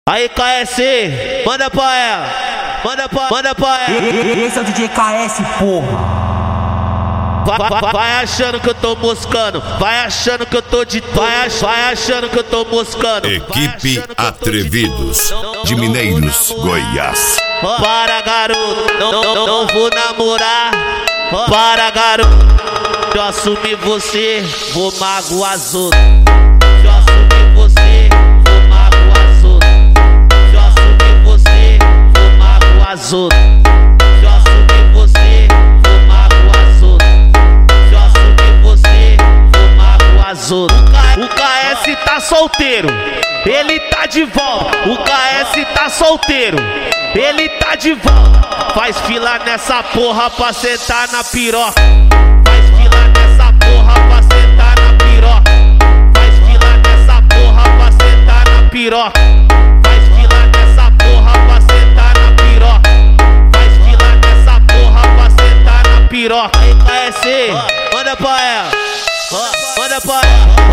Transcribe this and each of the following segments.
Aí KS, manda pra ela, manda pra ela. Esse é o DJ KS, porra. Vai achando que eu tô moscando, vai achando que eu tô de vai achando que eu tô moscando. Equipe Atrevidos de Mineiros, Goiás. Para garoto, não vou namorar. Para garoto, eu assumi você, vou magoar as outras. Eu assumi você, vou magoar as outras. Eu assumi você, vou magoar as outras. Eu assumi você, vou magoar as outras. Eu assumi você, vou magoar as outras. O KS tá solteiro, ele tá de volta. O KS tá solteiro, ele tá de volta. Faz fila nessa porra pra sentar na piroca. Faz fila nessa porra pra sentar na piroca. Faz fila nessa porra pra sentar na piroca. Faz fila nessa porra pra sentar na piroca. Faz fila nessa porra pra sentar na piroca. Aí KS, manda pra ela, manda pra ela.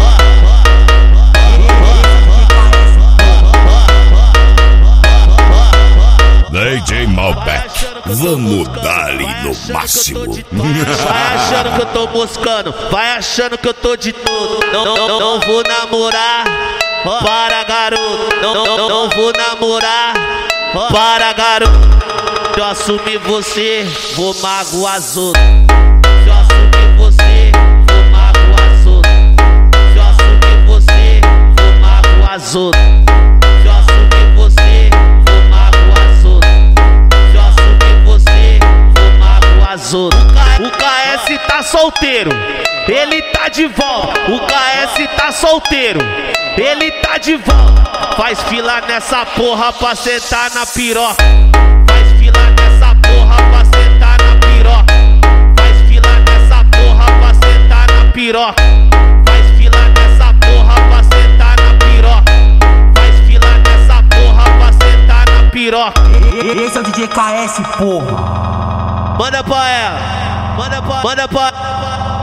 DJ Malbec, vamos dar-lhe no máximo. Vai achando que eu tô moscando, vai achando que eu tô de tudo. Não vou namorar. Para garoto, não vou namorar. Para garoto, eu assumi você, vou magoar as outras. Eu assumi você, vou magoar as outras. Eu assumi você, vou magoar as outras. Eu assumi você, vou magoar as outras. Eu assumi você, vou magoar as outras. O KS tá solteiro, ele tá de volta. O KS tá solteiro, ele tá de volta. Faz fila nessa porra pra sentar na piroca. Faz fila nessa porra pra sentar na piroca. Faz fila nessa porra pra sentar na piroca. Faz fila nessa porra pra sentar na piroca. Faz fila nessa porra pra sentar na piroca. Esse é o DJ KS, porra. Manda pra ela, manda pra